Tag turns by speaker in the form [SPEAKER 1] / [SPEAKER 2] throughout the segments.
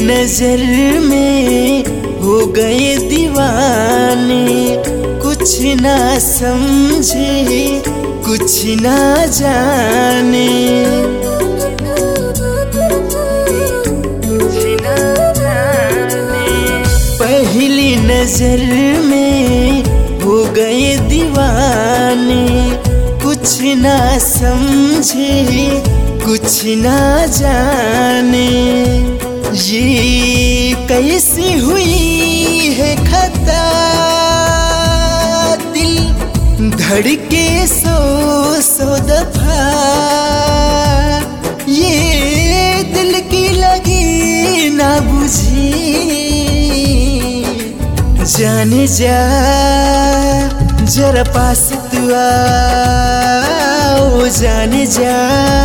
[SPEAKER 1] नजर में हो गए दीवाने, कुछ ना समझे कुछ ना जाने। पहली नजर में हो गए दीवाने, कुछ ना समझे कुछ ना जाने। ये कैसी हुई है खता, दिल धड़के सौ दफा। ये दिल की लगी ना बुझी, जाने जा जरा पास तू आ, ओ जाने जा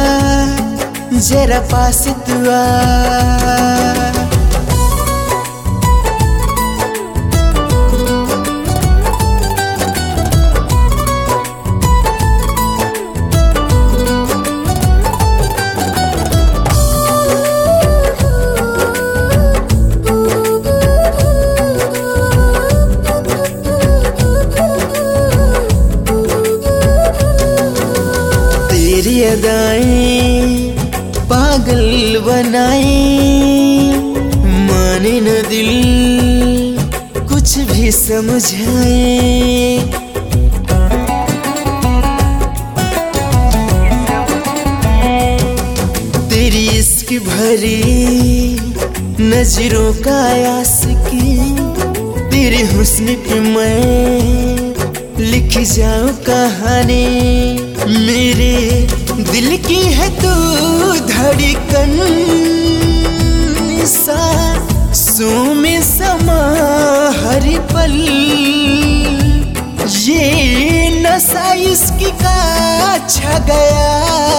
[SPEAKER 1] जरा पास तू आ। तेरी अदाएं पागल बनाए, माने न दिल कुछ भी समझाए। तेरी इश्क भरी नजरों का आशिकी, तेरे हुस्न पे मैं लिख जाऊं कहानी। मेरे दिल की है तू धड़कन, सांसों में समा हर पल। ये नशा इश्क का छा गया,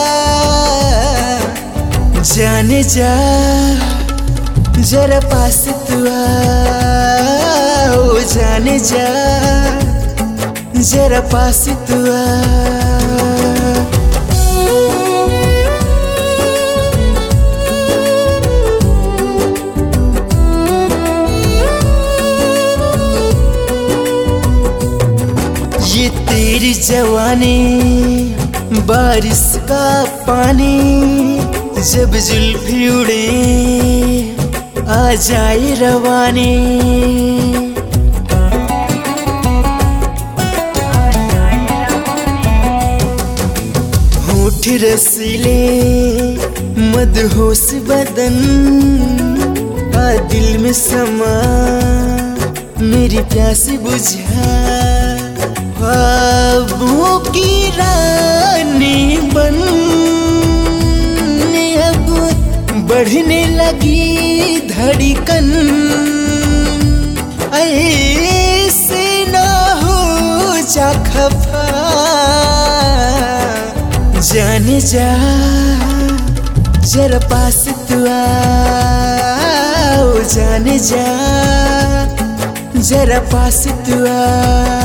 [SPEAKER 1] जाने जा जरा पास तू आ, ओ जाने जा जरा पास तू आ। ये तेरी जवानी बारिश का पानी, जब जुल्फी उड़े आ जाए रवानी। होठ रसीले मदहोश बदन, आ दिल में समा मेरी प्यास बुझा। ख्वाबों की रानी बन अब बढ़ने लगी धड़कन। ऐसे ना हो जा खफा, जाने जा जरा पास तू आ, ओ जाने जा जरा पास तू आ।